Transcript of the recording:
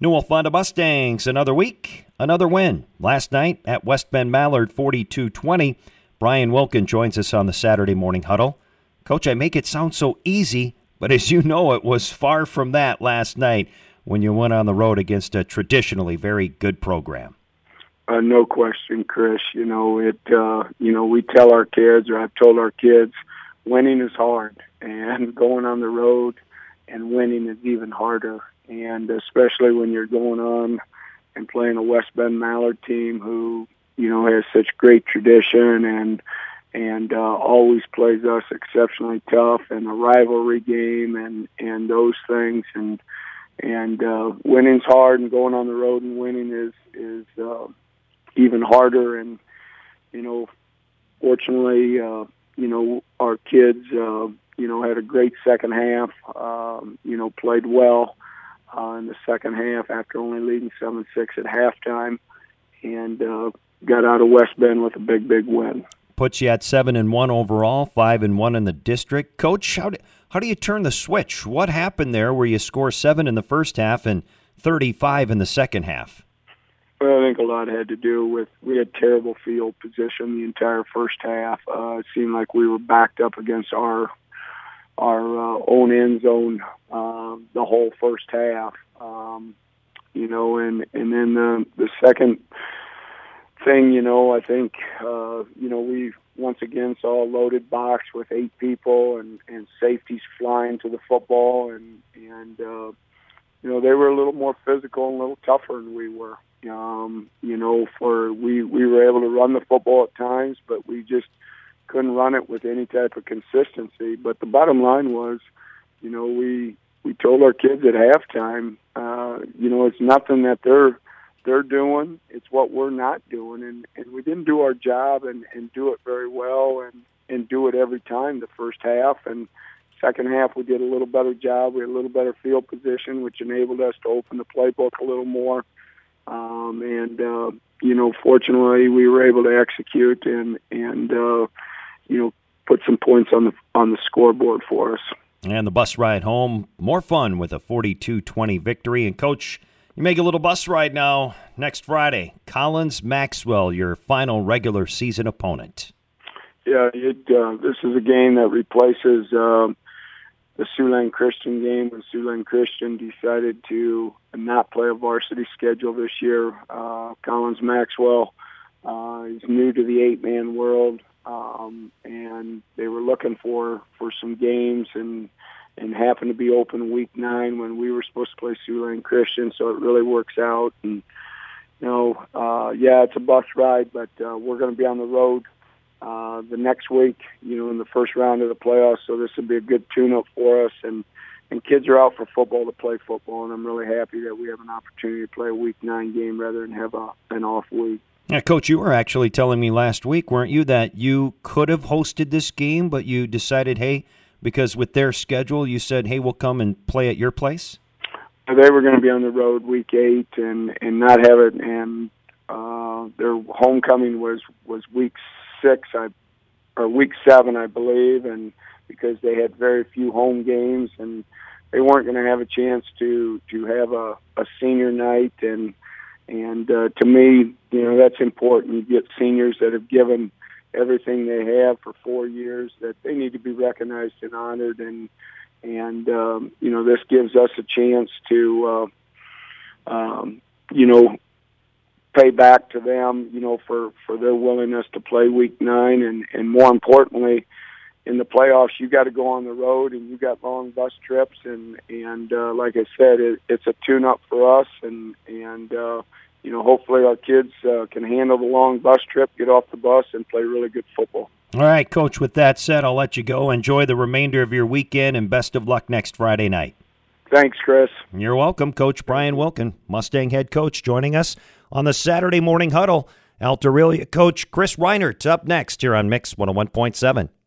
Newell-Fonda Mustangs, another week, another win. Last night at West Bend Mallard, 42-20. Brian Wilkin joins us on the Saturday Morning Huddle. Coach, I make it sound so easy, but as you know, it was far from that last night when you went on the road against a traditionally very good program. No question, Chris. We tell our kids, or I've told our kids, winning is hard, and going on the road and winning is even harder. And especially when you're going on and playing a West Bend Mallard team who, has such great tradition and always plays us exceptionally tough, and a rivalry game and those things. And winning's hard, and going on the road and winning is even harder. And, fortunately, our kids, had a great second half, played well in the second half after only leading 7-6 at halftime, and got out of West Bend with a big, big win. Puts you at 7-1 overall, 5-1 in the district. Coach, how do you turn the switch? What happened there where you score 7 in the first half and 35 in the second half? Well, I think a lot had to do with we had terrible field position the entire first half. It seemed like we were backed up against our own end zone the whole first half. And then the second thing, I think, we once again saw a loaded box with 8 people and safeties flying to the football, and they were a little more physical and a little tougher than we were. We were able to run the football at times, but we just couldn't run it with any type of consistency. But the bottom line was, we told our kids at halftime, it's nothing that they're doing, it's what we're not doing, and we didn't do our job and do it very well and do it every time the first half. And second half we did a little better job. We had a little better field position, which enabled us to open the playbook a little more. Fortunately we were able to execute and put some points on the scoreboard for us. And the bus ride home, more fun with a 42-20 victory. And Coach, you make a little bus ride now next Friday. Collins-Maxwell, your final regular season opponent. Yeah, this is a game that replaces the Siouxland Christian game when Siouxland Christian decided to not play a varsity schedule this year. Collins-Maxwell is new to the 8-man world, and they were looking for some games and happened to be open week 9 when we were supposed to play Siouxland Christian, so it really works out. And, it's a bus ride, but we're going to be on the road the next week, in the first round of the playoffs, so this will be a good tune-up for us. And kids are out for football to play football, and I'm really happy that we have an opportunity to play a week 9 game rather than have an off week. Yeah, Coach, you were actually telling me last week, weren't you, that you could have hosted this game, but you decided, hey, because with their schedule, you said, hey, we'll come and play at your place? They were going to be on the road week 8 and not have it, and their homecoming was week 6 or week 7, I believe, and because they had very few home games, and they weren't going to have a chance to have a senior night, and to me, that's important. You get seniors that have given everything they have for 4 years, that they need to be recognized and honored, and this gives us a chance to pay back to them, for their willingness to play week 9, and more importantly, in the playoffs, you got to go on the road, and you got long bus trips, and like I said, it's a tune-up for us, and hopefully our kids can handle the long bus trip, get off the bus, and play really good football. All right, Coach, with that said, I'll let you go. Enjoy the remainder of your weekend, and best of luck next Friday night. Thanks, Chris. You're welcome. Coach Brian Wilkin, Mustang head coach, joining us on the Saturday Morning Huddle. Alta Aurelia coach Chris Reinert up next here on Mix 101.7.